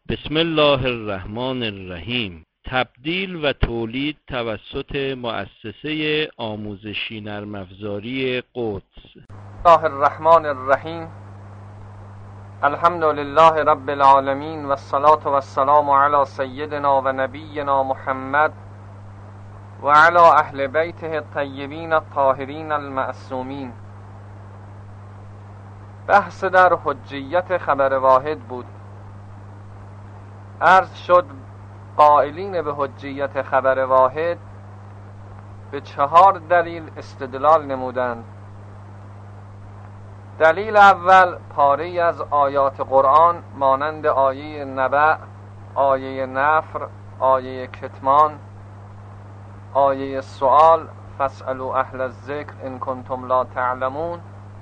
بسم الله الرحمن الرحیم. تبدیل و تولید توسط مؤسسه آموزشی نرم افزاری قدس. الله الرحمن الرحیم. الحمد لله رب العالمین و الصلاة و السلام علی سیدنا و نبینا محمد و علی اهل بیته الطیبین الطاهرین المعصومین. بحث در حجیت خبر واحد بود. عرض شد قائلین به حجیت خبر واحد به 4 دلیل استدلال نمودند. دلیل اول پاره‌ای از آیات قرآن مانند آیه نبأ، آیه نفر، آیه کتمان، آیه سؤال فاسألوا اهل الذکر ان کنتم لا تعلمون.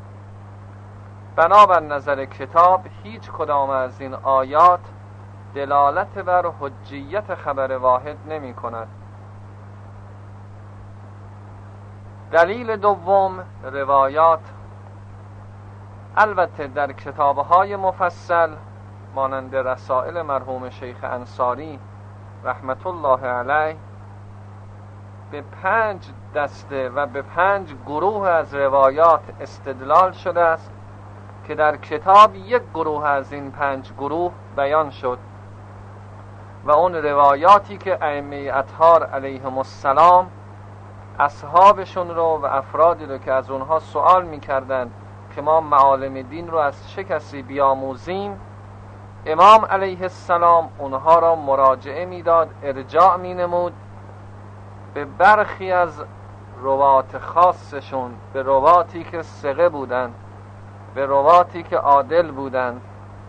بنابر نظر کتاب هیچ کدام از این آیات دلالت بر حجیت خبر واحد نمی کند. دلیل دوم روایات. البته در کتاب‌های مفصل مانند رسائل مرحوم شیخ انصاری رحمت الله علیه به 5 دسته و به 5 گروه از روایات استدلال شده است که در کتاب یک گروه از این 5 گروه بیان شد و اون روایاتی که ائمه اطهار علیهم السلام اصحابشون رو و افرادی رو که از اونها سوال می‌کردند که ما معالم دین رو از چه کسی بیاموزیم، امام علیه السلام اونها را مراجعه میداد، ارجاع مینمود به برخی از روات خاصشون، به رواتی که ثقه بودند، به رواتی که عادل بودند.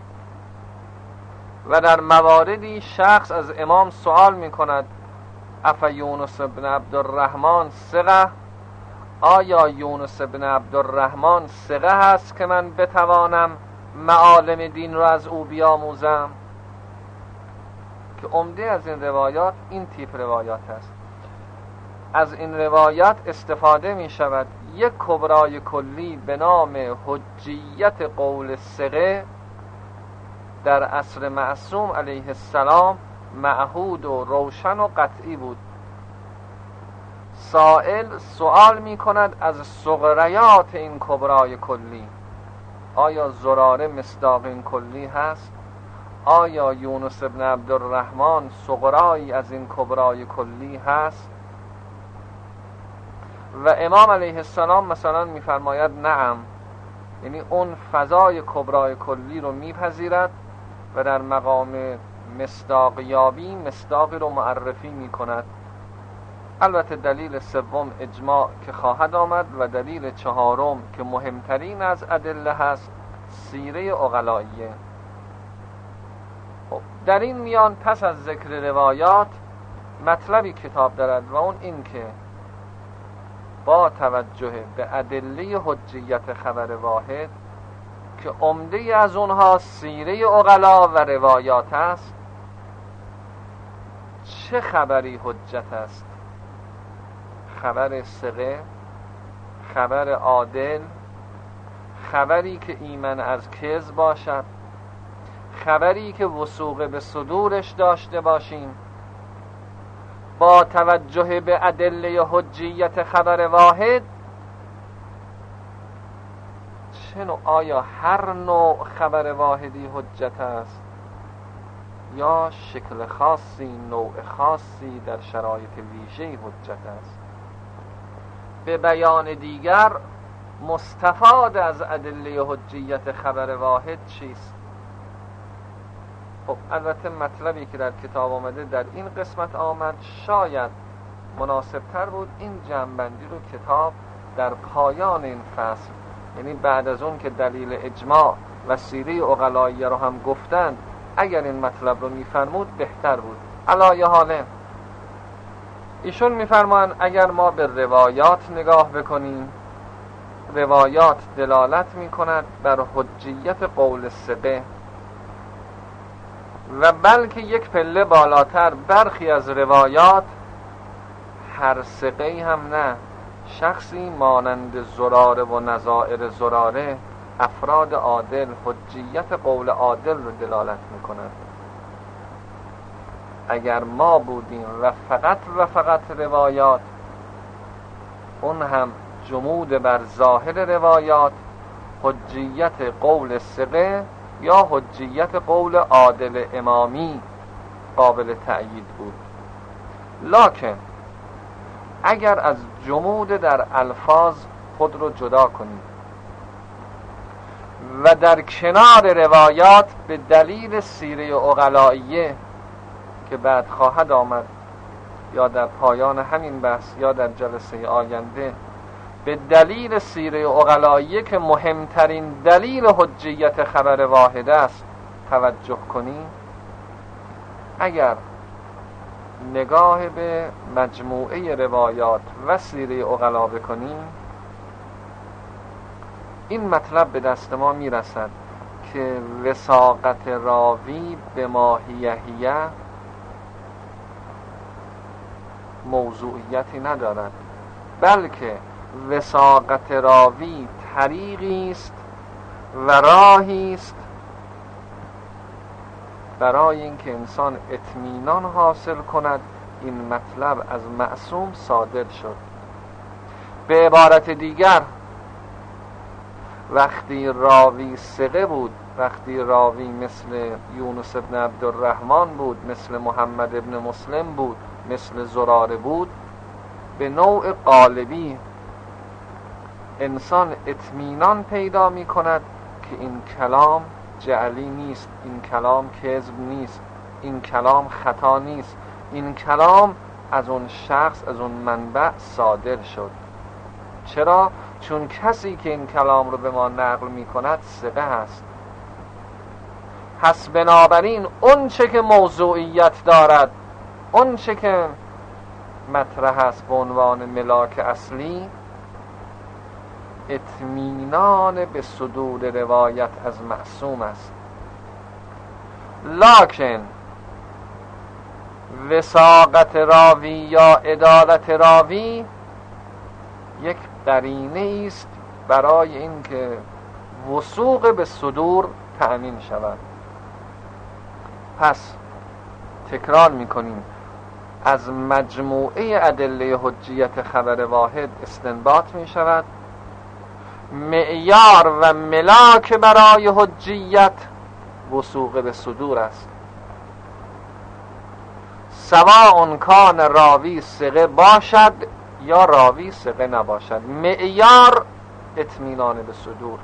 و در مواردی شخص از امام سوال میکند افا یونس بن عبدالرحمن ثقه، آیا یونس بن عبدالرحمن ثقه هست که من بتوانم معالم دین رو از او بیاموزم؟ که عمده از این روایات این تیپ روایات است. از این روایات استفاده می شود. یک کبرای کلی به نام حجیت قول ثقه در عصر معصوم علیه السلام معهود و روشن و قطعی بود. سائل سوال می کند از صغریات این کبرای کلی، آیا زراره مصداق این کلی هست؟ آیا یونس بن عبدالرحمن صغرایی از این کبرای کلی هست؟ و امام علیه السلام مثلا میفرماید نعم، یعنی اون فضای کبرای کلی رو میپذیرد و در مقام مصداقیابی مصداقی رو معرفی میکند. البته دلیل سوم اجماع که خواهد آمد و دلیل چهارم که مهمترین از ادله هست سیره عقلائیه. در این میان پس از ذکر روایات مطلبی کتاب دارد و اون این که با توجه به ادله حجیت خبر واحد که عمده از اونها سیره عقلا و روایات است، چه خبری حجت است؟ خبر ثقه، خبر عادل، خبری که ایمن از کذب باشد، خبری که وثوق به صدورش داشته باشیم. با توجه به ادله حجیت خبر واحد چه نوع، آیا هر نوع خبر واحدی حجت است یا شکل خاصی، نوع خاصی در شرایط ویژه حجت است؟ به بیان دیگر مستفاد از ادله حجیت خبر واحد چیست؟ خب البته مطلبی که در کتاب آمده در این قسمت آمد شاید مناسب تر بود این جمع‌بندی رو کتاب در پایان این فصل، یعنی بعد از اون که دلیل اجماع و سیره عقلائیه رو هم گفتند، اگر این مطلب رو میفرمود بهتر بود. علی حاله ایشون میفرمان اگر ما به روایات نگاه بکنیم، روایات دلالت میکند بر حجیت قول ثقه و بلکه یک پله بالاتر برخی از روایات هر ثقه‌ای هم نه، شخصی مانند زراره و نظائر زراره، افراد عادل، حجیت قول عادل رو دلالت میکند. اگر ما بودیم و فقط روایات، اون هم جمود بر ظاهر روایات، حجیت قول ثقه یا حجیت قول عادل امامی قابل تأیید بود. لکن اگر از جمود در الفاظ خود رو جدا کنیم و در کنار روایات به دلیل سیره عقلائیه که بعد خواهد آمد یا در پایان همین بحث یا در جلسه آینده، به دلیل سیره عقلائیه که مهمترین دلیل حجیت خبر واحد است توجه کنیم، اگر نگاه به مجموعه روایات و سیره عقلا بکنیم، این مطلب به دست ما میرسد که وثاقت راوی به ماهیهیه موضوعیتی ندارد، بلکه وثاقت راوی طریقی است و راهی است برای اینکه انسان اطمینان حاصل کند این مطلب از معصوم صادر شد. به عبارت دیگر، وقتی راوی ثقه بود، وقتی راوی مثل یونس ابن عبدالرحمن بود، مثل محمد ابن مسلم بود، مثل زراره بود، به نوع قالبی انسان اطمینان پیدا می کند که این کلام جعلی نیست، این کلام کذب نیست، این کلام خطا نیست، این کلام از اون شخص، از اون منبع صادر شد. چرا؟ چون کسی که این کلام رو به ما نقل می کند ثقه هست. پس بنابراین اون چه که موضوعیت دارد، اون چه که مطرح است به عنوان ملاک اصلی، اطمینان به صدور روایت از معصوم است. لکن وثاقت راوی یا عدالت راوی یک قرینه است برای اینکه وثوق به صدور تأمین شود. پس تکرار میکنیم، از مجموعه ادله حجیت خبر واحد استنباط می شود معیار و ملاک برای حجیت وثوق به صدور است، سواء کان راوی ثقه باشد یا راوی ثقه نباشد. معیار اطمینان به صدور.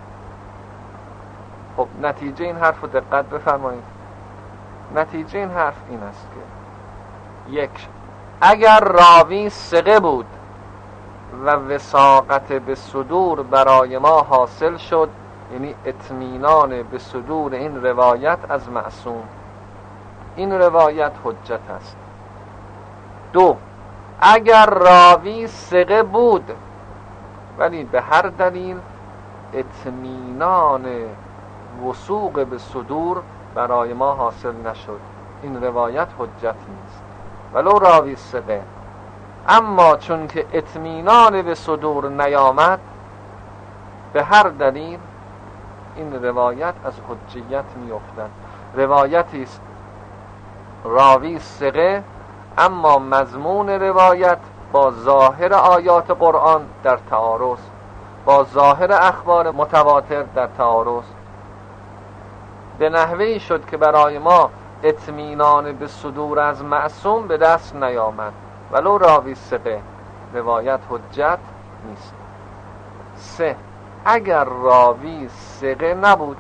خب نتیجه این حرف رو دقت بفرمایید. نتیجه این حرف این است که یک، اگر راوی ثقه بود و وثاقت به صدور برای ما حاصل شد، یعنی اطمینان به صدور این روایت از معصوم، این روایت حجت است. دو، اگر راوی ثقه بود ولی به هر دلیل اطمینان وثوق به صدور برای ما حاصل نشد، این روایت حجت نیست ولو راوی ثقه. اما چون که اطمینان به صدور نیامد، به هر دلیل این روایت از حجیت میافتد. روایتی است راوی ثقه اما مضمون روایت با ظاهر آیات قرآن در تعارض، با ظاهر اخبار متواتر در تعارض، به نحوی شد که برای ما اطمینان به صدور از معصوم به دست نیامد ولو راوی ثقه، روایت حجت نیست. سه، اگر راوی ثقه نبود،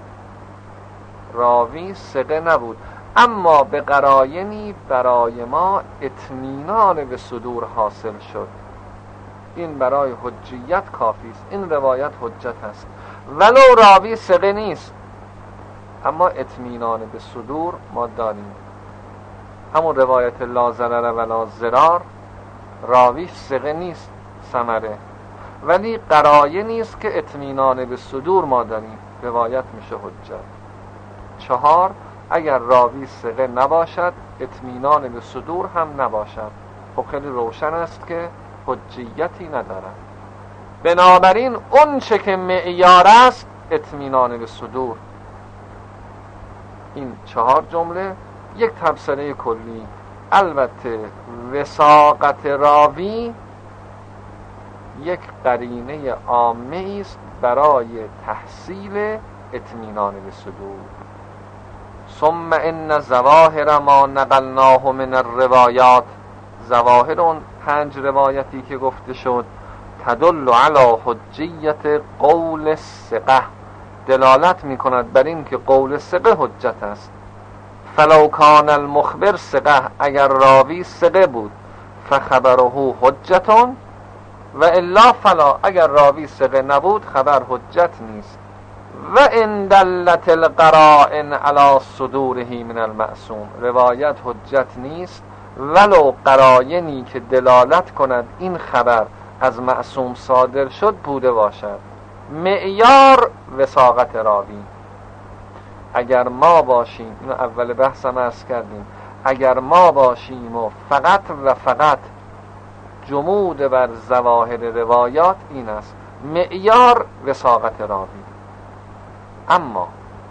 راوی ثقه نبود اما به قرائنی برای ما اطمینان به صدور حاصل شد، این برای حجیت کافی است، این روایت حجت است. ولو راوی ثقه نیست اما اطمینان به صدور ما داریم. همون روایت لا ضرر ولا ضرار، راوی ثقه نیست ثمره، ولی قرائنی است که اطمینان به صدور ما داریم، روایت میشه حجت. چهار، اگر راوی ثقه نباشد، اطمینان به صدور هم نباشد، خب خیلی روشن است که حجیتی ندارد. بنابراین اون چه که معیار است اطمینان به صدور. این 4 جمله یک تبصره کلی. البته وثاقت راوی یک قرینه عامه است برای تحصیل اطمینان به صدور. ثم ان ظواهر ما نقلناه من الروایات، ظواهر اون 5 روایتی که گفته شد، تدل علی حجیت قول الثقه، دلالت می کند بر این که قول ثقه حجت است. فلو کان المخبر ثقه، اگر راوی ثقه بود، فخبره حجتون و الا فلا، اگر راوی ثقه نبود خبر حجت نیست. و ان دلت القرائن علی صدوره من المعصوم، روایت حجت نیست ولو قرائنی که دلالت کند این خبر از معصوم صادر شد بوده باشد. معیار وثاقت راوی، اگر ما باشیم، اینو اول بحثم عرض کردیم، اگر ما باشیم و فقط و فقط جمود بر ظواهر روایات، این است معیار وثاقت راوی. اما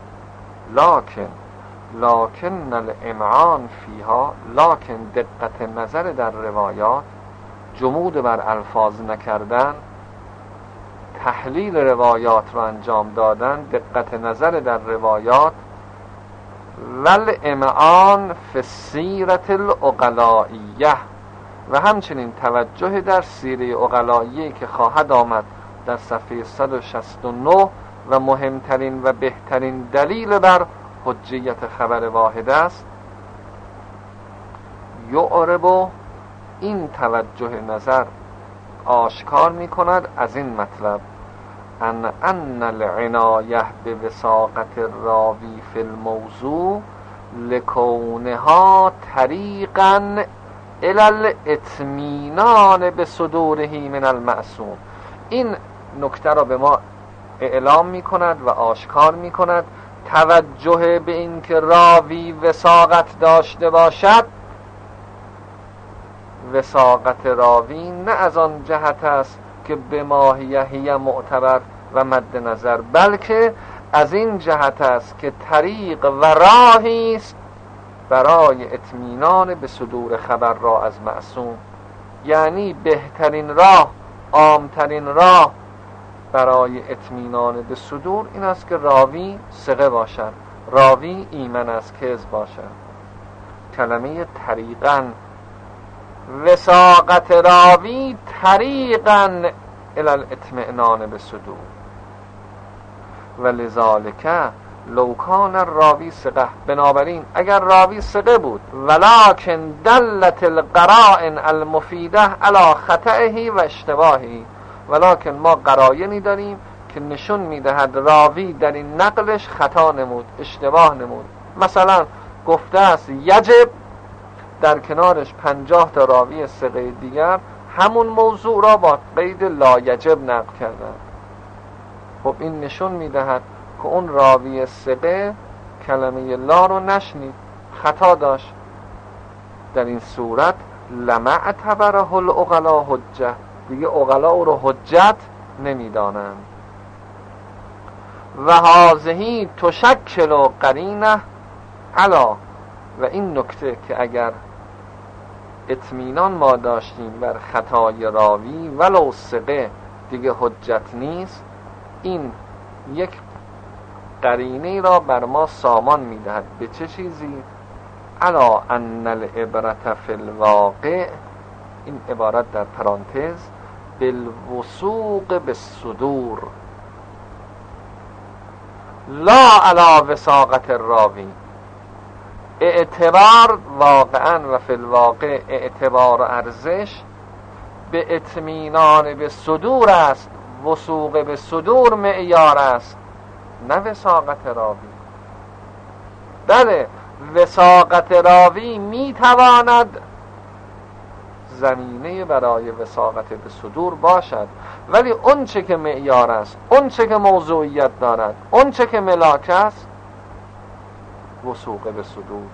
لکن الامعان فیها، لکن دقت نظر در روایات، جمود بر الفاظ نکردن، تحلیل روایات را انجام دادن، دقت نظر در روایات، والامعان فی السیرة العقلائیه، و همچنین توجه در سیره عقلائیه که خواهد آمد در صفحه 169 و مهمترین و بهترین دلیل بر حجیت خبر واحد است. یعرب، این توجه نظر آشکار می کند از این مطلب، ان العنایه به وثاقت الراوی فی الموضوع لکونها طریقا الی الاطمینان به صدوره من المعصوم. این نکته را به ما اعلام می کند و آشکار می کند توجه به این که راوی وثاقت داشته باشد، وثاقت راوی نه از آن جهت است که به ماهیه معتبر و مد نظر، بلکه از این جهت است که طریق و راهی است برای اطمینان به صدور خبر را از معصوم. یعنی بهترین راه، عامترین راه برای اطمینان به صدور این است که راوی ثقه باشد، راوی ایمن از کذب باشد. کلمه طریقاً، وثاقت راوی طریقاً الی الاطمئنان به صدور. ولذالک لو کان الراوی ثقه، بنابراین اگر راوی ثقه بود، ولکن دلت القرائن المفیده علی خطئه و اشتباهی، ولکن ما قرائنی داریم که نشون میدهد راوی در این نقلش خطا نمود، اشتباه نمود. مثلا گفته است یجب، در کنارش 50 تا راوی ثقه دیگر همون موضوع را با قید لا یجب نقل کردن. خب این نشون میدهد که اون راوی ثقه کلمه لا رو نشنید، خطا داشت. در این صورت لما اعتبره العقلا حجه، دیگه عقلا او رو حجت نمیدانند. و هذه تشکل قرینه علا، و این نکته که اگر اطمینان ما داشتیم بر خطای راوی ولو ثقه دیگه حجت نیست، این یک قرینه را بر ما سامان میدهد. به چه چیزی؟ علا ان العبرة فی الواقع، این عبارت در پرانتز، بالوثوق بالصدور لا علی وثاقت الراوی. اعتبار واقعا و فی الواقع، اعتبار و ارزش به اطمینان به صدور است، وثوق به صدور معیار است، نه وثاقت راوی. بله وثاقت راوی میتواند زمینه برای وثاقت به صدور باشد، ولی اون چه که معیار است، اون چه که موضوعیت دارد، اون چه که ملاک است، وثوق به صدور.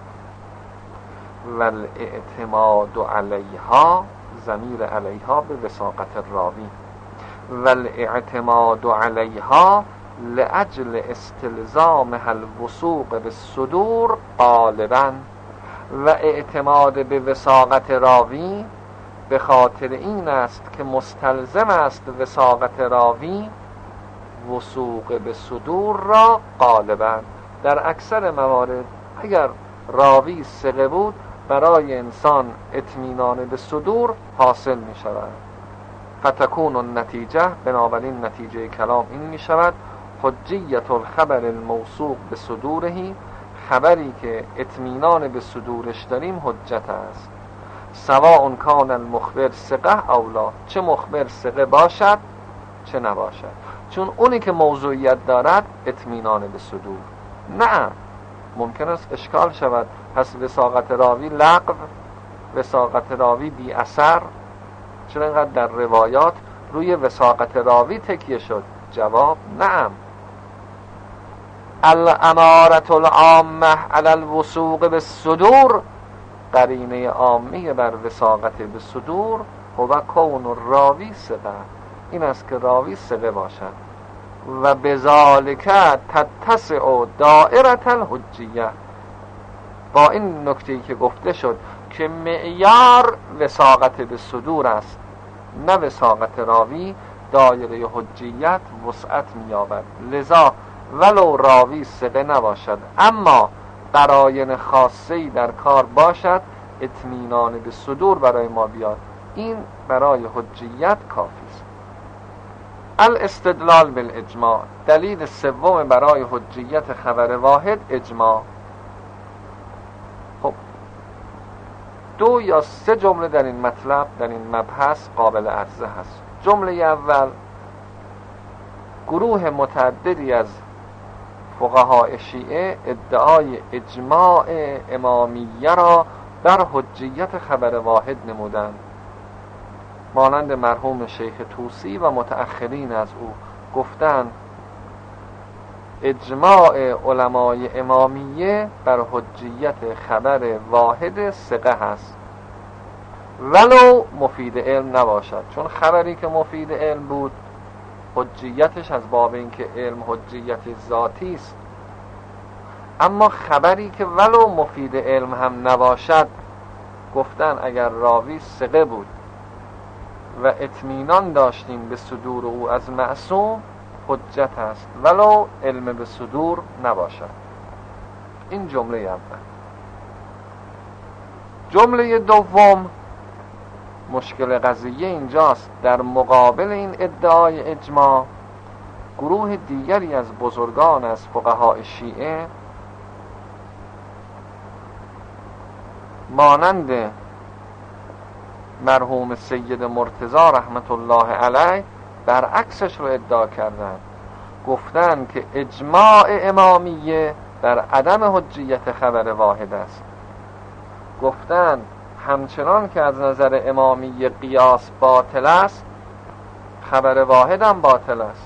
والاعتماد علیها، ضمیر علیها به وثاقت الراوی، والاعتماد علیها لاجل استلزامها الوثوق بالصدور غالبا و اعتماد به وثاقت راوی به خاطر این است که مستلزم است وثاقت راوی وثوق به صدور را غالبا. در اکثر موارد اگر راوی ثقه بود برای انسان اطمینان به صدور حاصل می شود. فتکون النتیجه، بنابراین نتیجه کلام این می شود حجیت الخبر الموثوق به صدورهی، خبری که اطمینان به صدورش داریم حجت است. سواء کان المخبر ثقه او لا، چه مخبر ثقه باشد چه نباشد، چون اونی که موضوعیت دارد اطمینان به صدور. نه، ممکن است اشکال شود پس وثاقت راوی لغو، وثاقت راوی بی اثر، چرا اینقدر در روایات روی وثاقت راوی تکیه شد؟ جواب نعم. الامارة العامه علی الوثوق بالصدور، قرینه عامیه بر وثاقت به صدور هو کون الراوی ثقه، این است که راوی ثقه باشد. و بذالک تتسع دائره الحجیه، با این نکته‌ای که گفته شد که معیار وثاقت به صدور است نه وثاقت راوی، دایره حجیت وسعت می‌یابد. لذا ولو راوی ثقه نباشد اما قرائن خاصه‌ای در کار باشد، اطمینان به صدور برای ما بیاد، این برای حجیت کافی است. الاستدلال بالاجماع، دلیل سوم برای حجیت خبر واحد اجماع. خب 2 یا 3 جمله در این مطلب، در این مبحث قابل عرضه هست. جمله اول، گروه متعددی از فقهای شیعه ادعای اجماع امامیه را بر حجیت خبر واحد نمودند، مانند مرحوم شیخ طوسی و متأخرین از او. گفتند اجماع علمای امامیه بر حجیت خبر واحد ثقه هست ولو مفید علم نباشد، چون خبری که مفید علم بود حجیتش از باب اینکه علم حجیت ذاتی است، اما خبری که ولو مفید علم هم نباشد، گفتن اگر راوی ثقه بود و اطمینان داشتیم به صدور او از معصوم، حجت است ولو علم به صدور نباشد. این جمله اول. جمله دوم، مشکل قضیه اینجاست، در مقابل این ادعای اجماع گروه دیگری از بزرگان از فقهای شیعه مانند مرحوم سید مرتضی رحمت الله علیه برعکسش رو ادعا کردند. گفتند که اجماع امامیه بر عدم حجیت خبر واحد است. گفتند همچنان که از نظر امامیه قیاس باطل است، خبر واحد هم باطل است.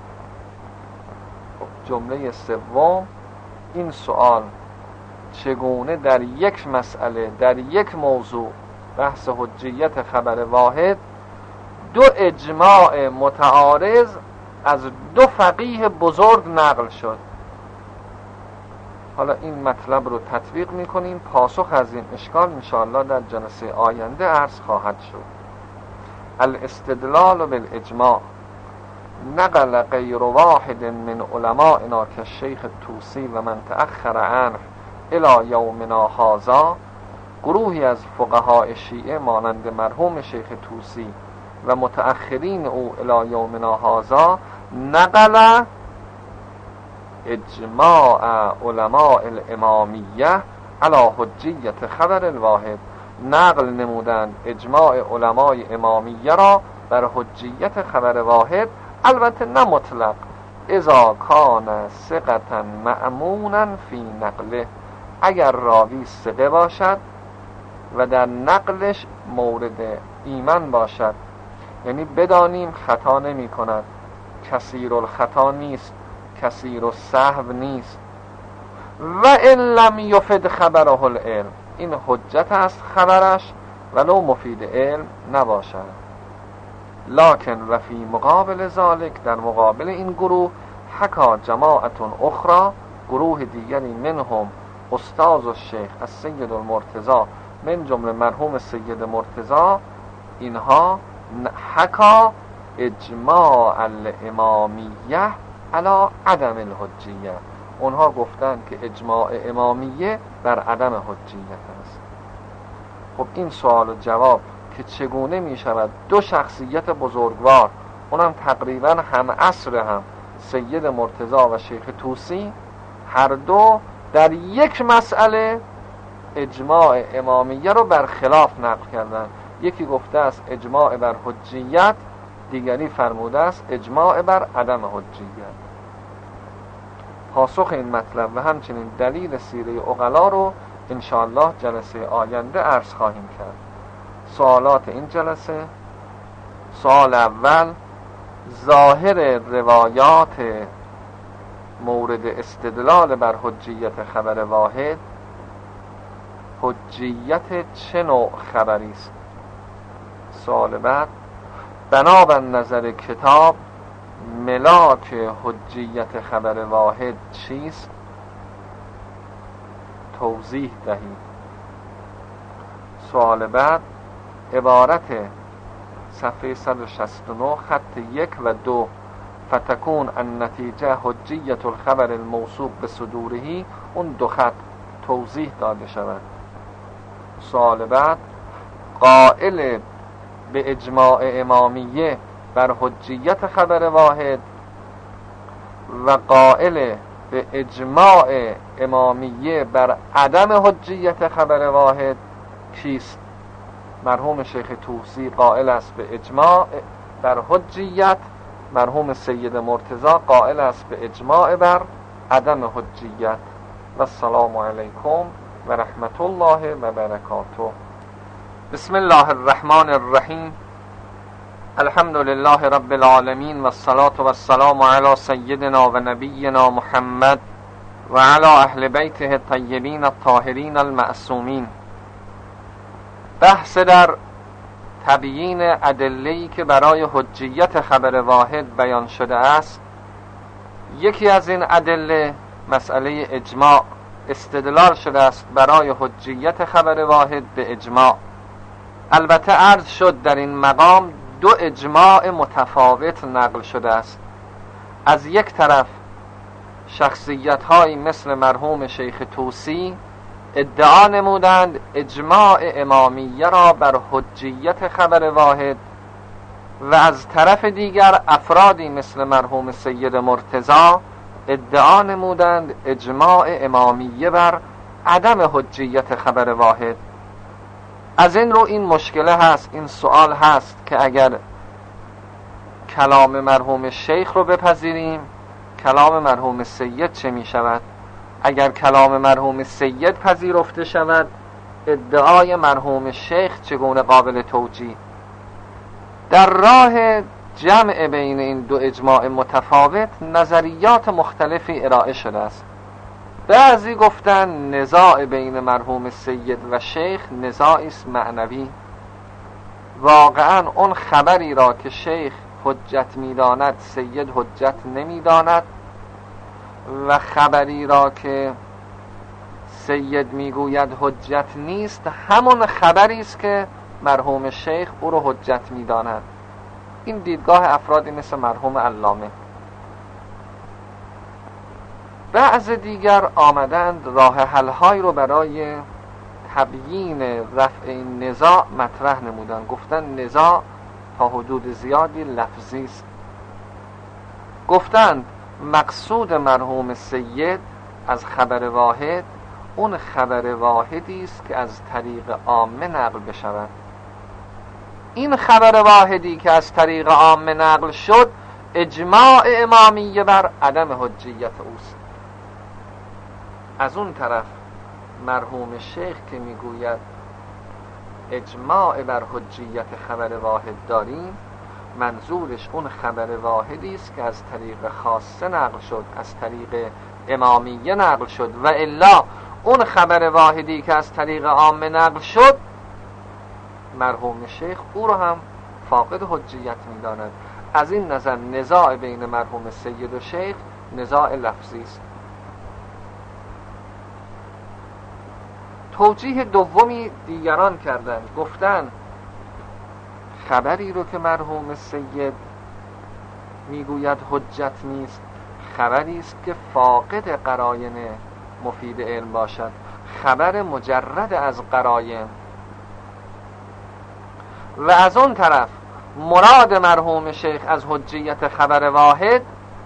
جمله سوم، این سوال چگونه در یک مسئله، در یک موضوع، بحث حجیت خبر واحد، 2 اجماع متعارض از 2 فقیه بزرگ نقل شد. حالا این مطلب رو تطبیق میکنیم، پاسخ از این اشکال انشاءالله در جلسه آینده عرض خواهد شد. الاستدلال بالاجماع، نقل غیر واحد من علمائنا كالشیخ طوسی و من تأخر عنه الی یومنا هذا، گروهی از فقهای شیعه مانند مرحوم شیخ طوسی و متأخرین او الی یومنا هذا، نقل اجماع علماء الامامیه علی حجیت خبر الواحد، نقل نمودند اجماع علمای امامیه را بر حجیت خبر واحد، البته نه مطلق، اذا کان ثقة مأمونا فی نقله، اگر راوی ثقه باشد و در نقلش مورد ایمان باشد، یعنی بدانیم خطا نمی کند، کثیر الخطا نیست، کثیر السهو نیست. و ان لم یفد خبره العلم، این حجت است خبرش ولو مفید علم نباشد. لکن و فی مقابل ذالک، در مقابل این گروه، حکا جماعت اخرى، گروه دیگری منهم استاذ الشیخ السید المرتضی من جمله مرحوم سید مرتضی، اینها حکا اجماع الامامیه علی عدم الحجیه، اونها گفتن که اجماع امامیه بر عدم حجیت است. خب این سوال و جواب که چگونه می شود دو شخصیت بزرگوار، اونم تقریبا هم عصر هم، سید مرتضی و شیخ طوسی، هر دو در یک مسئله اجماع امامیه رو برخلاف نقل کردن. یکی گفته است اجماع بر حجیت، دیگری فرموده است اجماع بر عدم حجیت. پاسخ این مطلب و همچنین دلیل سیره عقلا رو انشاءالله جلسه آینده عرض خواهیم کرد. سوالات این جلسه: سوال اول، ظاهر روایات مورد استدلال بر حجیت خبر واحد، حجیت چه نوع خبری است؟ سوال بعد، بنابر نظر کتاب ملاک حجیت خبر واحد چیست؟ توضیح دهید. سوال بعد، عبارت صفحه 169 خط 1 و 2 فتکون النتیجه حجیت الخبر الموصوف به صدورهی، اون دو خط توضیح داده شود. سوال بعد، قائل به اجماع امامیه بر حجیت خبر واحد و قائل به اجماع امامیه بر عدم حجیت خبر واحد کیست؟ مرحوم شیخ طوسی قائل است به اجماع بر حجیت، مرحوم سید مرتضی قائل است به اجماع بر عدم حجیت. و السلام علیکم و رحمت الله و برکاته. بسم الله الرحمن الرحیم. الحمد لله رب العالمین و الصلاة و السلام علی سیدنا و نبینا محمد و علی اهل بیته الطیبین الطاهرین المعصومین. بحث در تبیین ادله‌ای که برای حجیت خبر واحد بیان شده است. یکی از این ادله مسئله اجماع، استدلال شده است برای حجیت خبر واحد به اجماع. البته عرض شد در این مقام دو اجماع متفاوت نقل شده است. از یک طرف شخصیت هایی مثل مرحوم شیخ طوسی ادعا نمودند اجماع امامیه را بر حجیت خبر واحد، و از طرف دیگر افرادی مثل مرحوم سید مرتضی ادعا نمودند اجماع امامیه بر عدم حجیت خبر واحد. از این رو این مشکله هست، این سوال هست که اگر کلام مرحوم شیخ رو بپذیریم، کلام مرحوم سید چه می شود؟ اگر کلام مرحوم سید پذیرفته شود، ادعای مرحوم شیخ چگونه قابل توجیه؟ در راه جمع بین این دو اجماع متفاوت نظریات مختلفی ارائه شده است. بعضی گفتن نزاع بین مرحوم سید و شیخ نزاعی است معنوی. واقعا اون خبری را که شیخ حجت می‌داند سید حجت نمی‌داند، و خبری را که سید میگوید حجت نیست همون خبری است که مرحوم شیخ او رو حجت می‌داند. این دیدگاه افرادی مثل مرحوم علامه. بعض دیگر آمدند راه حل‌هایی رو برای تبیین رفع این نزاع مطرح نمودند. گفتند نزاع تا حدود زیادی لفظی است. گفتند مقصود مرحوم سید از خبر واحد اون خبر واحدی است که از طریق عامه نقل بشود. این خبر واحدی که از طریق عامه نقل شد اجماع امامیه بر عدم حجیت اوست. از اون طرف مرحوم شیخ که میگوید اجماع بر حجیت خبر واحد داریم، منظورش اون خبر واحدی است که از طریق خاصه نقل شد، از طریق امامیه نقل شد، و الا اون خبر واحدی که از طریق عامه نقل شد مرحوم شیخ او رو هم فاقد حجیت می‌داند. از این نظر نزاع بین مرحوم سید و شیخ نزاع لفظی است. توجیه دومی دیگران کردند، گفتند خبری رو که مرحوم سید میگوید حجت نیست، خبری است که فاقد قراین مفید علم باشد، خبر مجرد از قراین. و از اون طرف مراد مرحوم شیخ از حجیت خبر واحد،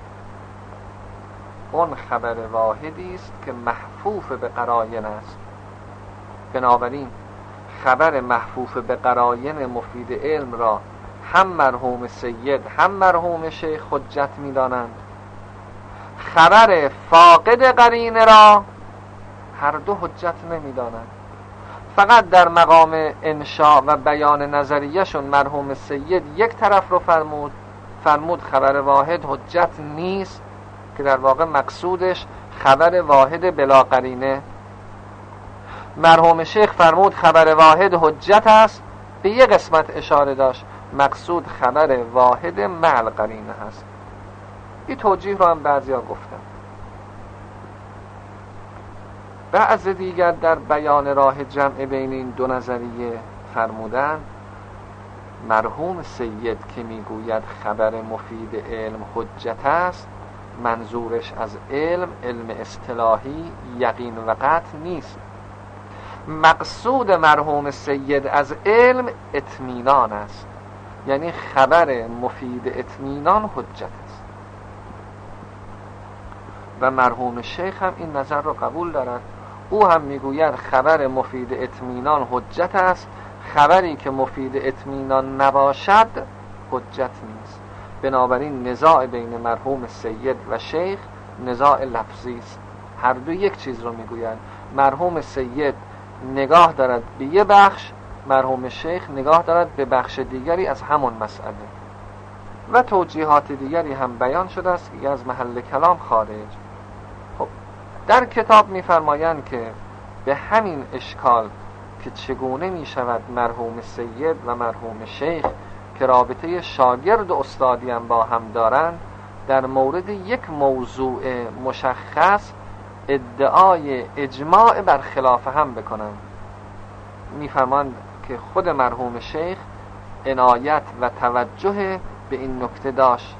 اون خبر واحدی است که محفوف به قراین است. بنابراین خبر محفوف به قراین مفید علم را هم مرحوم سید هم مرحوم شیخ حجت می‌دانند، خبر فاقد قرینه را هر دو حجت نمی‌دانند. فقط در مقام انشاء و بیان نظریه‌شون مرحوم سید یک طرف رو فرمود خبر واحد حجت نیست، که در واقع مقصودش خبر واحد بلا قرینه. مرحوم شیخ فرمود خبر واحد حجت است، به یک قسمت اشاره داشت، مقصود خبر واحد مع القرینه هست. این توجیه رو هم بعضیا گفتن. بعض دیگر در بیان راه جمع بین این دو نظریه فرمودند مرحوم سید که میگوید خبر مفید علم حجت است، منظورش از علم اصطلاحی یقین و قطع نیست. مقصود مرحوم سید از علم اطمینان است، یعنی خبر مفید اطمینان حجت است. و مرحوم شیخ هم این نظر رو قبول دارد. او هم میگوید خبر مفید اطمینان حجت است، خبری که مفید اطمینان نباشد حجت نیست. بنابراین نزاع بین مرحوم سید و شیخ نزاع لفظی است، هر دو یک چیز رو میگویند. مرحوم سید نگاه دارد به یه بخش، مرحوم شیخ نگاه دارد به بخش دیگری از همون مسئله. و توجیهات دیگری هم بیان شده است که از محل کلام خارج. خب در کتاب می‌فرمایند که به همین اشکال که چگونه می‌شود مرحوم سید و مرحوم شیخ که رابطه شاگرد و استادی هم با هم دارند، در مورد یک موضوع مشخص ادعای اجماع بر خلاف هم بکنند. می‌فرمایند که خود مرحوم شیخ عنایت و توجه به این نکته داشت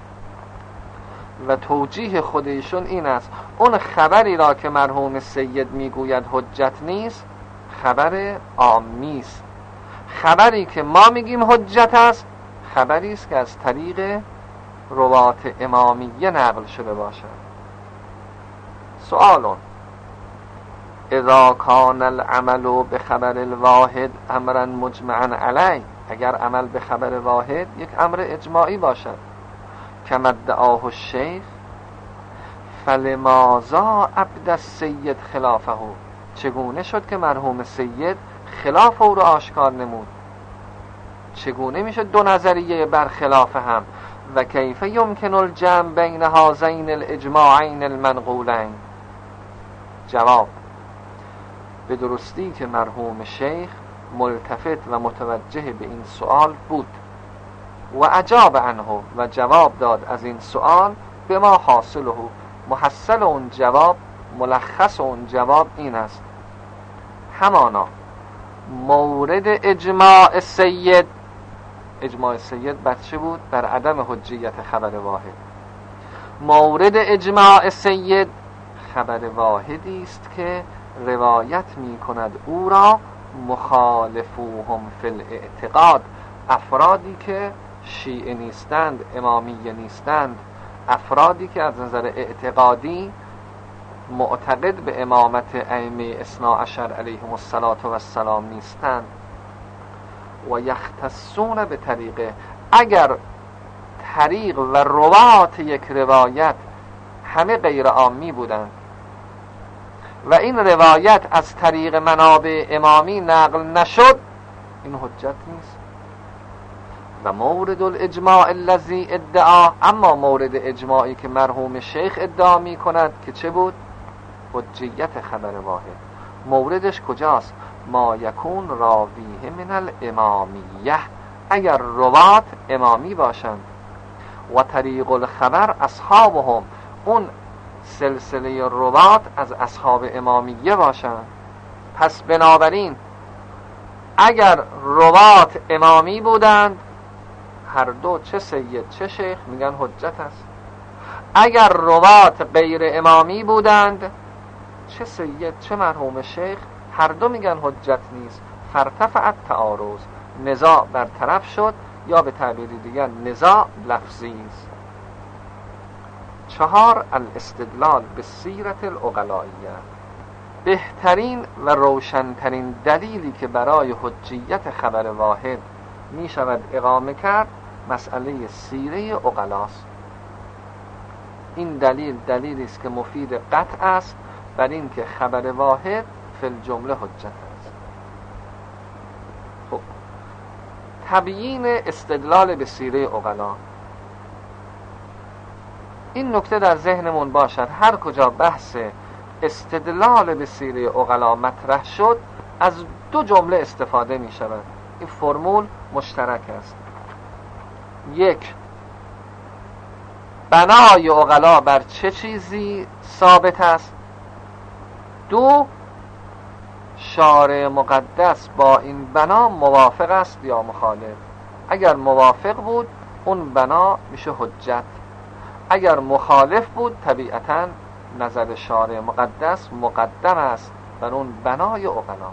و توجیه خودشون این است اون خبری را که مرحوم سید میگوید حجت نیست خبر عامی است، خبری که ما میگیم حجت است خبری است که از طریق روات امامیه نقل شده باشد. سوال: اذا کان العمل بخبر الواحد امرا مجمعا علیه، اگر عمل به خبر واحد یک امر اجماعی باشد کما ادعاه الشیخ، فلماذا ابدى السید خلافه، چگونه شد که مرحوم سید خلاف او را آشکار نمود؟ چگونه میشد دو نظریه بر خلاف هم؟ و کیف یمکن الجمع بین هذین الاجماعین المنقولین؟ جواب: به درستی که مرحوم شیخ ملتفت و متوجه به این سوال بود و اجاب عنه و جواب داد از این سوال به ما حاصله، محصل اون جواب، ملخص اون جواب این است: همانا مورد اجماع سید، اجماع سید بر چه بود؟ بر عدم حجیت خبر واحد. مورد اجماع سید خبر واحدی است که روایت می کند او را مخالفوهم فی الاعتقاد، افرادی که شیعه نیستند، امامیه نیستند، افرادی که از نظر اعتقادی معتقد به امامت ائمه اثنا عشر علیهم السلام نیستند. و یختصون به طریقه، اگر طریق و روات یک روایت همه غیر عامی بودند و این روایت از طریق منابع امامی نقل نشد، این حجت نیست. و مورد الاجماع الذی ادعا، اما مورد اجماعی که مرحوم شیخ ادعا می کند که چه بود؟ حجیت خبر واحد. موردش کجاست؟ ما یکون راویه من الامامیه، اگر روات امامی باشند و طریق الخبر اصحابهم، اون سلسله روات از اصحاب امامیه باشند، پس بنابراین اگر روات امامی بودند، هر دو چه سید چه شیخ میگن حجت است. اگر روات غیر امامی بودند، چه سید چه مرحوم شیخ، هر دو میگن حجت نیست. فرتفع تعارض، نزاع برطرف شد، یا به تعبیر دیگر نزاع لفظی است. 4 الاستدلال به سیرت العقلائیه. بهترین و روشنترین دلیلی که برای حجیت خبر واحد می شود اقامه کرد مسئله سیره عقلاست. این دلیلی است که مفید قطع است بر این که خبر واحد فی الجمله حجت است. خب تبیین استدلال به سیره عقلا، این نکته در ذهنمون باشد. هر کجا بحث استدلال به سیره عقلا مطرح شد، از 2 جمله استفاده می شود. این فرمول مشترک است. 1 بنای عقلا بر چه چیزی ثابت است. 2 شارع مقدس با این بنا موافق است یا مخالف. اگر موافق بود اون بنا میشه حجت، اگر مخالف بود طبیعتاً نظر شارع مقدس مقدم است بر اون بنای عقلا.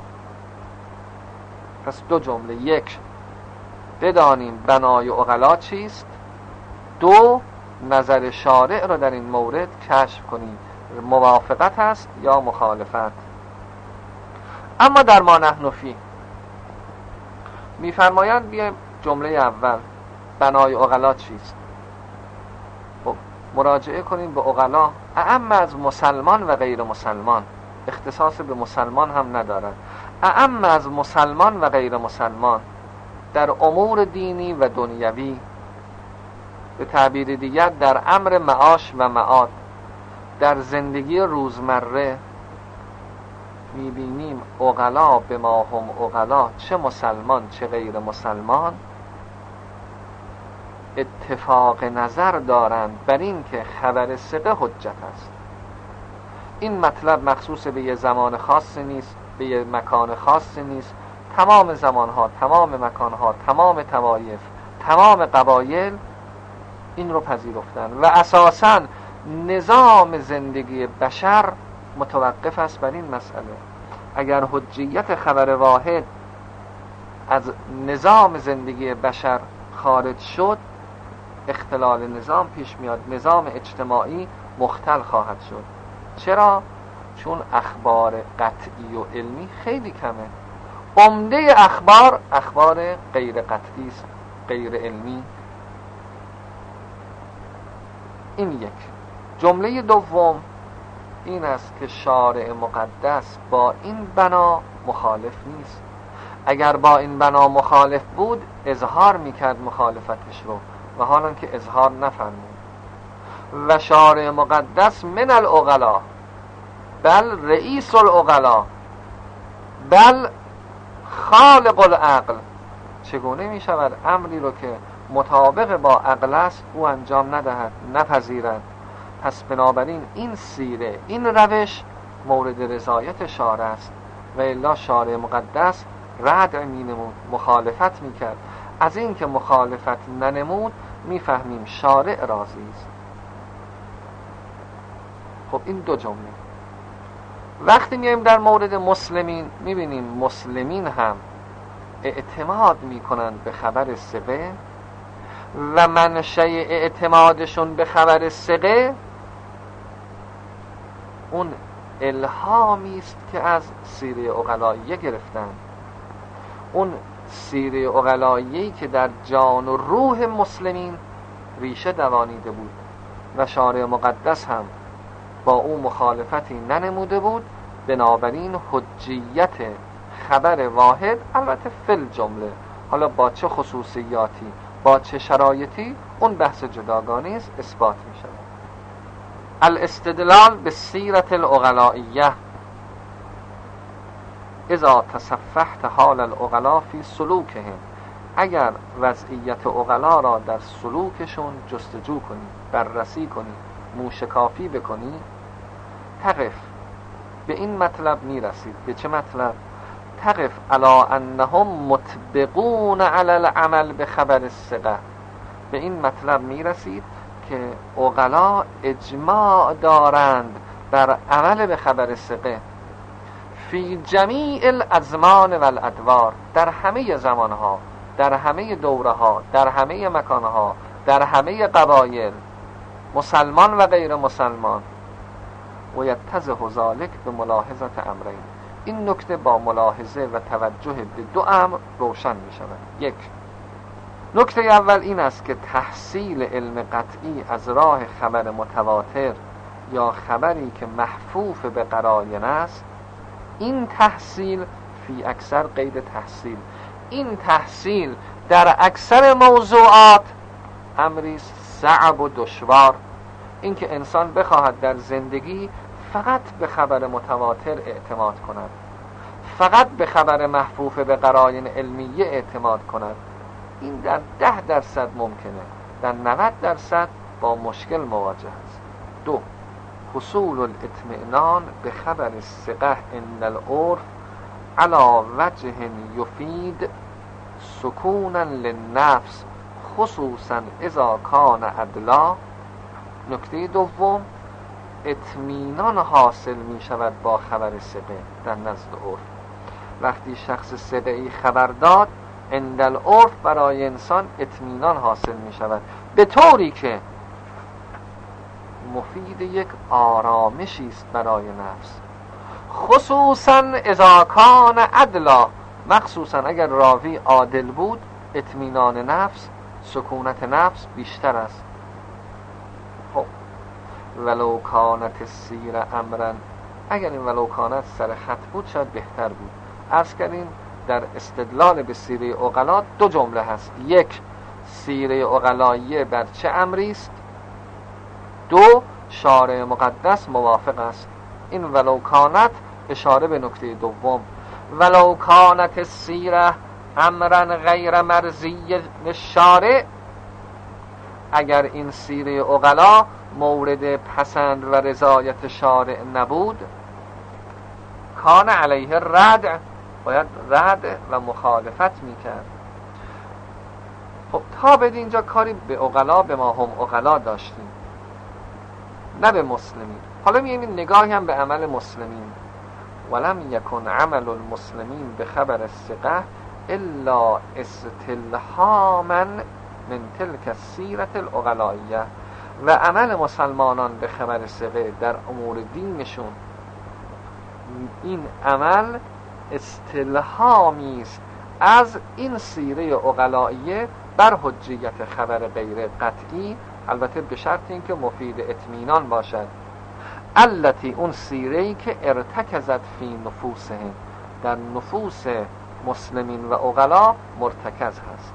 پس 2 جمله: 1 بدانیم بنای عقلا چیست، 2 نظر شارع را در این مورد کشف کنیم موافقت است یا مخالفت. اما در ما نحن فی میفرمایند بیایم جمله اول بنای عقلا چیست. خب مراجعه کنیم به عقلا، اعم از مسلمان و غیر مسلمان، اختصاص به مسلمان هم ندارد، اعم از مسلمان و غیر مسلمان در امور دینی و دنیوی، به تعبیر دیگر در امر معاش و معاد، در زندگی روزمره میبینیم عقلا به ما هم عقلا، چه مسلمان چه غیر مسلمان، اتفاق نظر دارند بر این که خبر ثقه حجت است. این مطلب مخصوص به یه زمان خاص نیست، به یه مکان خاص نیست. تمام زمانها، تمام مکانها، تمام طوایف، تمام قبایل این رو پذیرفتن و اساساً نظام زندگی بشر متوقف است بر این مسئله. اگر حجیت خبر واحد از نظام زندگی بشر خارج شد، اختلال نظام پیش میاد، نظام اجتماعی مختل خواهد شد. چرا؟ چون اخبار قطعی و علمی خیلی کمه. عمده اخبار غیر قطعی است، غیر علمی. این 1. جمله دوم این است که شارع مقدس با این بنا مخالف نیست. اگر با این بنا مخالف بود اظهار میکرد مخالفتش رو، و حالا که اظهار نفرمود. و شارع مقدس من العقلا بل رئیس العقلا بل خالق العقل. چگونه می شود امری رو که مطابق با عقل است او انجام ندهد، نپذیرد؟ پس بنابراین این سیره، این روش مورد رضایت شارع است و الا شارع مقدس رد می نمود، مخالفت می کرد. از این که مخالفت ننمود میفهمیم شارع راضی است. خب این 2 جمله. وقتی میایم در مورد مسلمین میبینیم مسلمین هم اعتماد میکنند به خبر ثقه و منشأ اعتمادشون به خبر ثقه اون الهامی است که از سیره عقلائیه گرفتن. اون سیره عقلائیه‌ای که در جان و روح مسلمین ریشه دوانیده بود و شارع مقدس هم با او مخالفتی ننموده بود. بنابراین حجیت خبر واحد، البته فل جمله، حالا با چه خصوصیاتی با چه شرایطی اون بحث جداگانه است، اثبات می شود. الاستدلال به سیرت العقلائیه. اذا تصفحت حال العقلا فی سلوکهم، اگر وضعیت عقلا را در سلوکشون جستجو کنی، بررسی کنی، موشکافی بکنی، تقف به این مطلب میرسید. به چه مطلب؟ تقف علی انهم مطبقون علی العمل به خبر الثقه. به این مطلب میرسید که عقلا اجماع دارند بر عمل به خبر ثقه فی جمیع الازمان و الادوار، در همه زمانها، در همه دوره‌ها، در همه مکانها، در همه قبایل، مسلمان و غیر مسلمان. و یتضح ذلک به ملاحظه امرین. این نکته با ملاحظه و توجه به دو امر روشن می شود. یک، نکته اول این است که تحصیل علم قطعی از راه خبر متواتر یا خبری که محفوف به قراین است، این تحصیل فی اکثر قید تحصیل، این تحصیل در اکثر موضوعات امری صعب و دشوار. اینکه انسان بخواهد در زندگی فقط به خبر متواتر اعتماد کند، فقط به خبر محفوف به قراین علمیه اعتماد کند، این در 10% ممکنه، در 90% با مشکل مواجه است. دو، حصول الاطمئنان به خبر الثقه عند العرف علی وجه یفید سکونا للنفس خصوصا اذا کان عدلا. نکته دوم، اطمینان حاصل می شود با خبر ثقه در نزد عرف. وقتی شخص ثقه‌ای خبر داد، عند العرف برای انسان اطمینان حاصل می شود، به طوری که مفید یک آرامشی است برای نفس، خصوصا اذا کان عدلا، مخصوصا اگر راوی عادل بود، اطمینان نفس، سکونت نفس بیشتر است. خب ولو کانت السیر امرا، اگر این ولو کانت سر خط بود شاید بهتر بود. عرض کردیم در استدلال به سیره عقلا دو جمله هست. یک، سیره عقلاییه بر چه امری است؟ دو، شارع مقدس موافق است. این ولو کانت اشاره به نکته دوم. ولو کانت السیره امرا غیر مرضی للشارع، اگر این سیره عقلا مورد پسند و رضایت شارع نبود، کان علیه رد، باید رد و مخالفت میکرد. خب تا به اینجا کاری به عقلا، به ما هم عقلا داشتیم، نه به مسلمین. حالا میایم نگاهی هم به عمل مسلمین. ولم یکن عمل المسلمین به خبر الثقه الا استلهاما من تلک السیرة العقلائیه. و عمل مسلمانان به خبر ثقه در امور دینشون، این عمل استلهامی است از این سیره عقلائیه بر حجیت خبر غیر قطعی، البته به شرط اینکه مفید اطمینان باشد. التی، اون سیره‌ای که ارتکزت فی نفوسهم، در نفوس مسلمین و عقلا مرتکز هست.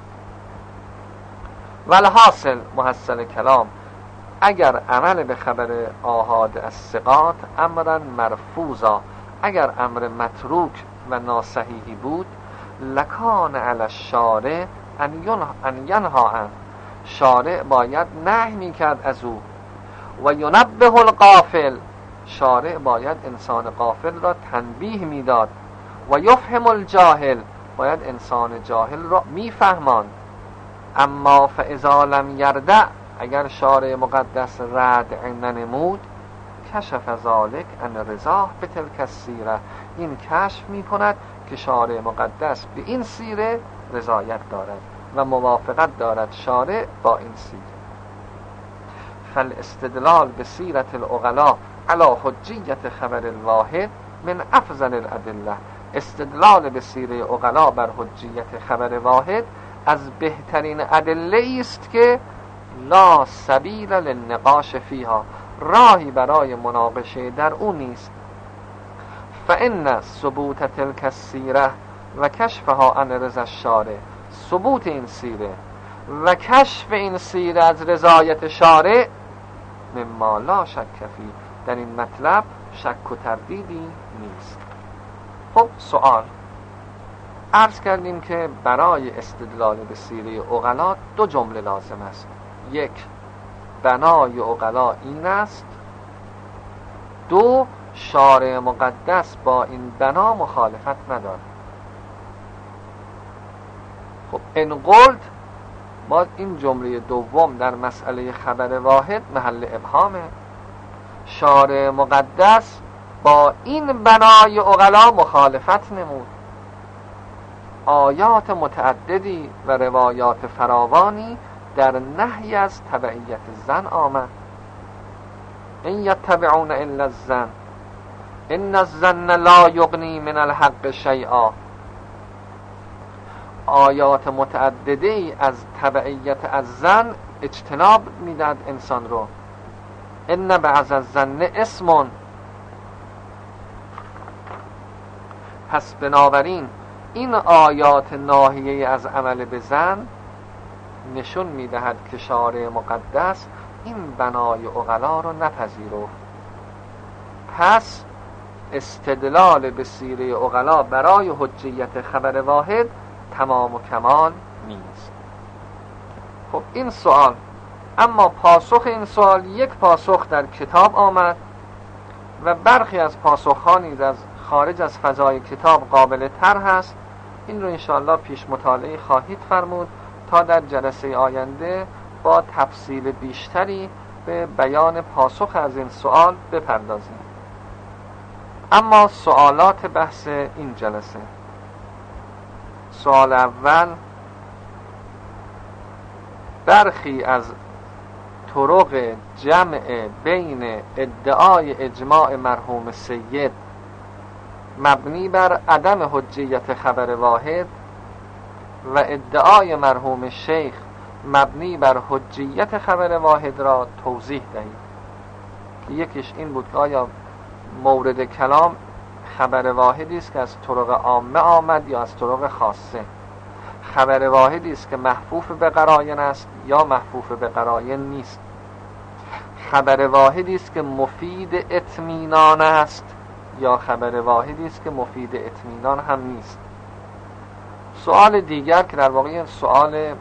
والحاصل، محصل کلام، اگر عمل به خبر آحاد از ثقات امرا مرفوضا، اگر امر متروک و ناصحیحی بود، لکان علی الشارع ان ینها عنه، شارع باید نهی میکرد از او. و ینبه الغافل، شارع باید انسان غافل را تنبیه میداد. و یفهم الجاهل، باید انسان جاهل را میفهماند. اما فاذا لم یردع، اگر شارع مقدس رد ننمود، کشف ذلک ان رضاه به تلک السیره، این کشف میکند که شارع مقدس به این سیره رضایت دارد و موافقت دارد شارع با این سیره. فالاستدلال به سیرت العقلا علی حجیت خبر الواحد من افضل الادله، استدلال به سیره عقلا بر حجیت خبر واحد از بهترین ادله است که لا سبیل للنقاش فیها، راهی برای مناقشه در اون نیست. فان ثبوت تلک السیره و کشفها عن رضا الشارع، ثبوت این سیره و کشف این سیره از رضایت شارع، مما لا شک فی، در این مطلب شک و تردیدی نیست. خب سوال، عرض کردیم که برای استدلال به سیره عقلا دو جمله لازم است. یک، بنای عقلا این است. دو، شارع مقدس با این بنا مخالفت نداره. خب ان قلت، باز این جمله دوم در مسئله خبر واحد محل ابهامه. شارع مقدس با این بنای عقلا مخالفت نمود. آیات متعددی و روایات فراوانی در نهی از تبعیت زن آمد. این یتبعون الا الظن ان الظن لا یغنی من الحق شیئا. آیات متعددی از تبعیت از زن اجتناب میداد انسان رو. ان بعض الظن اسم. پس بنابراین این آیات ناهیه از عمل به زن نشون میدهد که شارع مقدس این بنای عقلا رو نپذیرفت. پس استدلال به سیره عقلا برای حجیت خبر واحد تمام و کمال نیست. خب این سوال، اما پاسخ این سوال یک پاسخ در کتاب آمد و برخی از پاسخ‌ها نیز از خارج از فضای کتاب قابل طرح است. این رو انشاءالله پیش مطالعه خواهید فرمود تا در جلسه آینده با تفصیل بیشتری به بیان پاسخ از این سوال بپردازیم. اما سوالات بحث این جلسه: سوال اول، برخی از طرق جمع بین ادعای اجماع مرحوم سید مبنی بر عدم حجیت خبر واحد و ادعای مرحوم شیخ مبنی بر حجیت خبر واحد را توضیح دهید. یکیش این بود که آیا مورد کلام خبر واحدی است که از طرق عامه آمد یا از طرق خاصه؟ خبر واحدی است که محفوف به قراین است یا محفوف به قراین نیست؟ خبر واحدی است که مفید اطمینان است یا خبر واحدی است که مفید اطمینان هم نیست؟ سوال دیگر که در واقع سوال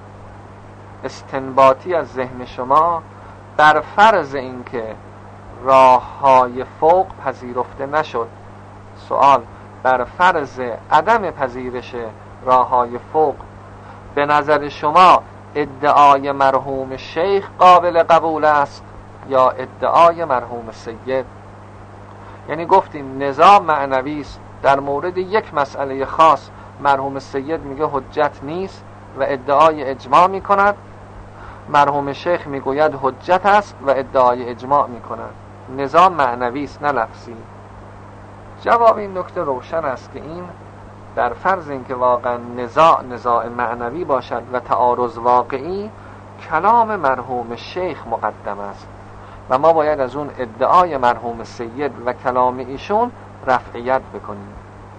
استنباطی از ذهن شما، بر فرض اینکه راه‌های فوق پذیرفته نشد، سوال بر فرض عدم پذیرش راه‌های فوق، به نظر شما ادعای مرحوم شیخ قابل قبول است یا ادعای مرحوم سید؟ یعنی گفتیم نزاع معنوی است در مورد یک مسئله خاص. مرحوم سید میگه حجت نیست و ادعای اجماع میکند، مرحوم شیخ میگوید حجت است و ادعای اجماع میکند. نزاع معنوی است نه لفظی. جواب این نکته روشن است که این در فرض اینکه واقعا نزاع معنوی باشد و تعارض واقعی، کلام مرحوم شیخ مقدم است و ما باید از اون ادعای مرحوم سید و کلام ایشون رفعیت بکنیم.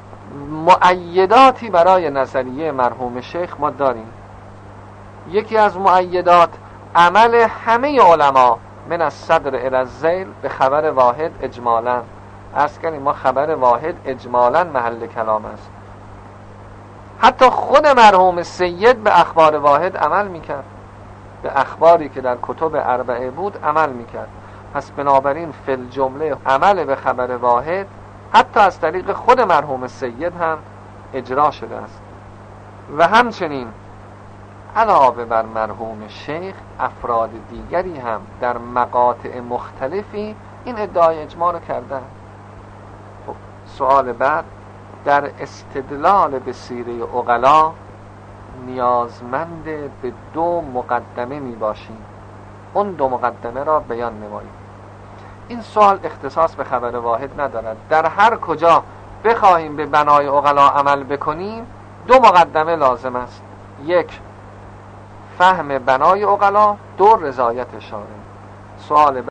مؤیداتی برای نظریه مرحوم شیخ ما داریم. یکی از مؤیدات عمل همه علما من از صدر الی الذیل به خبر واحد اجمالا. عرض کردیم ما خبر واحد اجمالا محل کلام است. حتی خود مرحوم سید به اخبار واحد عمل میکرد، به اخباری که در کتب اربعه بود عمل میکرد. پس بنابراین فی الجمله عمل به خبر واحد حتی از طریق خود مرحوم سید هم اجرا شده است. و همچنین علاوه بر مرحوم شیخ، افراد دیگری هم در مقاطع مختلفی این ادعای اجماع رو کردن. خب سوال بعد، در استدلال به سیره عقلا نیازمند به دو مقدمه می باشیم. اون دو مقدمه را بیان نماییم. این سوال اختصاص به خبر واحد ندارد. در هر کجا بخواهیم به بنای عقلا عمل بکنیم دو مقدمه لازم است: یک، فهم بنای عقلا، دو، رضایت شارع. سوال